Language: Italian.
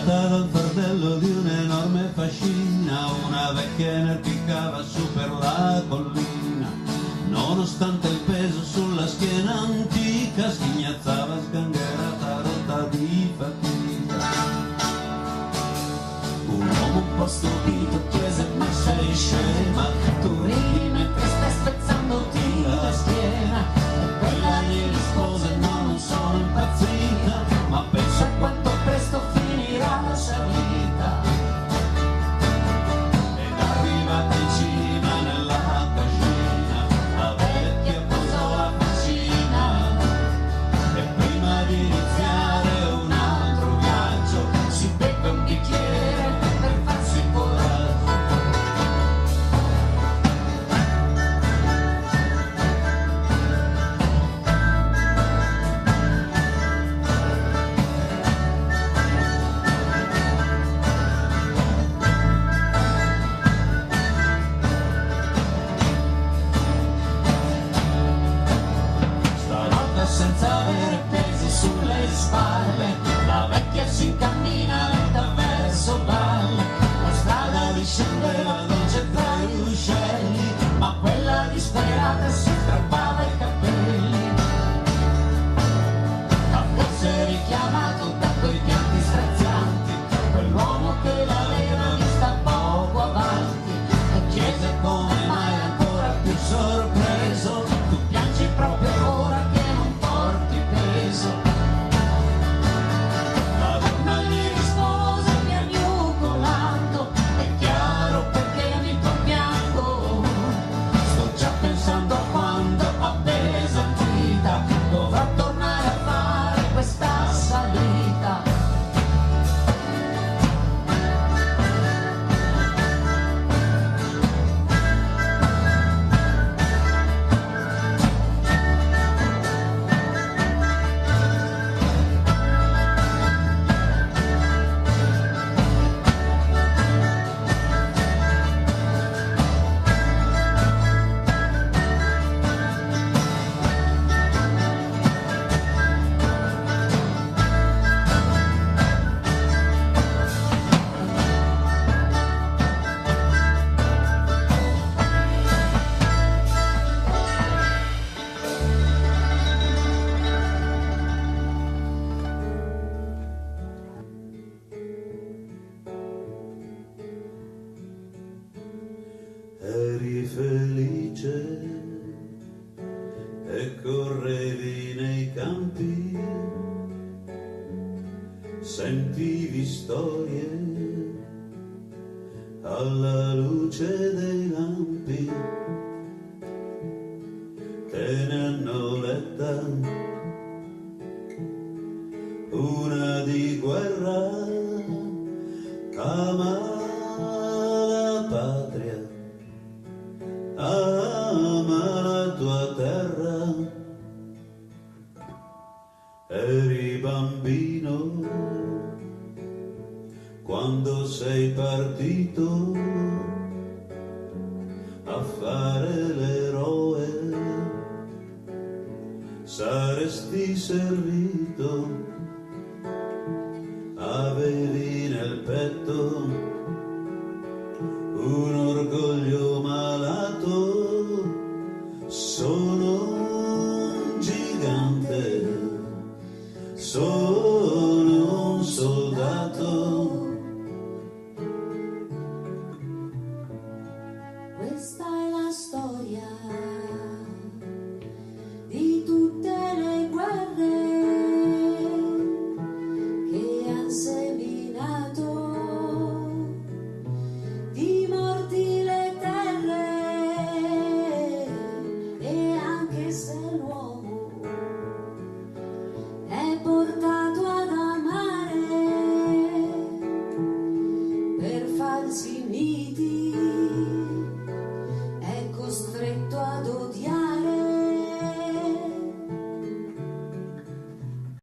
Tirata dal fardello di un'enorme fascina, una vecchia inerpicava su per la collina. Nonostante il peso sulla schiena antica, sghignazzava sgangherata, rotta di fatica. Un uomo un po' stupito chiese: ma sei scema? Tu ridi mentre stai spezzandoti la schiena. E quella gli rispose: no, non sono impazzita, ma penso a quanto presto finirà la salita. Ed arrivata in cima nella cascina, la vecchia posò la faccina. E prima di iniziare un altro viaggio, si beve un bicchiere per farsi coraggio. Stavolta senza avere pesi sulle spalle, la vecchia si incammina lenta verso valle. La strada discendeva dolce tra gli uccelli, ma quella disperata si strappava i capelli. Ma forse richiamato da quei pianti strazianti, quell'uomo che l'aveva vista poco avanti, e chiese come mai ancora più sorpreso: tu piangi proprio ora che non porti peso. La donna gli rispose piagnucolando: è chiaro perché mi compiango. Sto già pensando a quando, appesantita, dovrò tornare a fare questa salita. Eri felice e correvi nei campi, sentivi storie alla luce dei lampi, te ne hanno letta una di guerra, ama la patria, ama la tua terra. Eri bambino quando sei partito a fare l'eroe, saresti servito, avevi nel petto un orgoglio malato. Sono un gigante, sono un soldato. Questa